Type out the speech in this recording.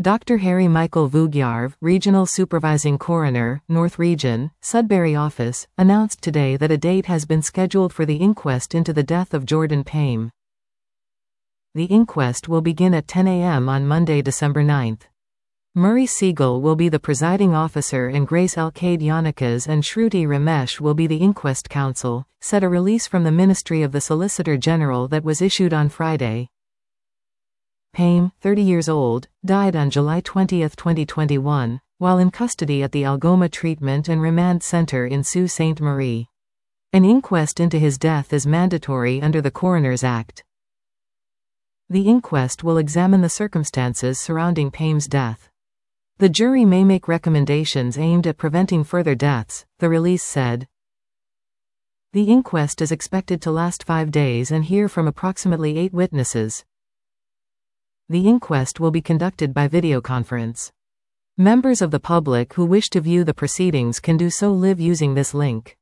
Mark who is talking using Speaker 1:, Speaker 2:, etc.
Speaker 1: Dr. Harry Michael Vugyarv, Regional Supervising Coroner, North Region, Sudbury Office, announced today that a date has been scheduled for the inquest into the death of Jordan Payme. The inquest will begin at 10 a.m. on Monday, December 9. Murray Siegel will be the presiding officer and Grace Alcade-Yannickas and Shruti Ramesh will be the inquest counsel, said a release from the Ministry of the Solicitor General that was issued on Friday. Payme, 30 years old, died on July 20, 2021, while in custody at the Algoma Treatment and Remand Center in Sault Ste. Marie. An inquest into his death is mandatory under the Coroners Act. The inquest will examine the circumstances surrounding Payme's death. The jury may make recommendations aimed at preventing further deaths, the release said. The inquest is expected to last 5 days and hear from approximately 8 witnesses. The inquest will be conducted by videoconference. Members of the public who wish to view the proceedings can do so live using this link.